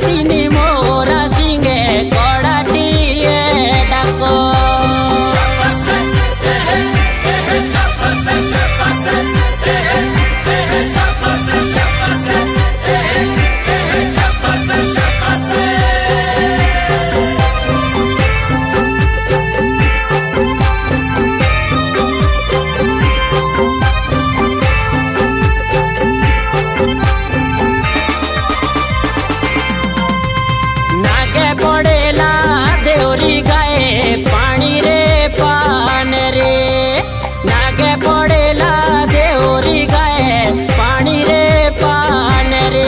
दिनी मोरा सिंगे कोड़ाटिए डाको पानी रे पान रे नागे पड़ेला देवरी गाए पानी रे पान रे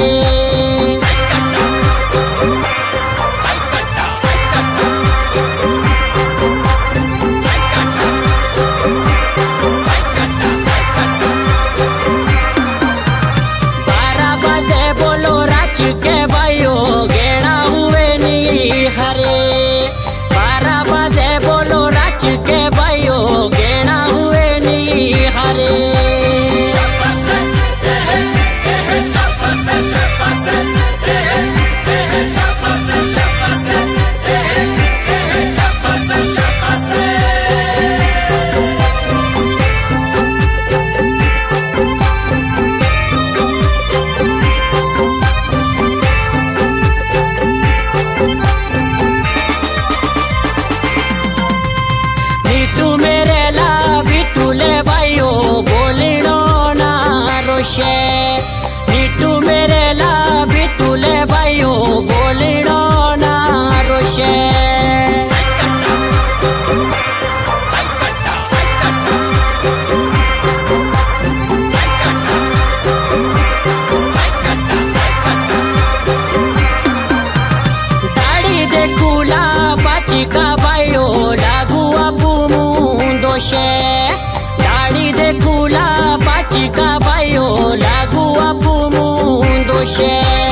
बारह बजे बोलो राच के भाइयों गेड़ा हुए नी हरे बोलो राच के भाइयों गेना हुए नी हरे नीटू मेरे ला बिटूले भाइयों बोलिड़ो ना रोशे दाढ़ी देखूला बाची का भाइयों लागू अपू दोषे दाढ़ी देखूला बाची का भाइयों लागू अपू दोषे।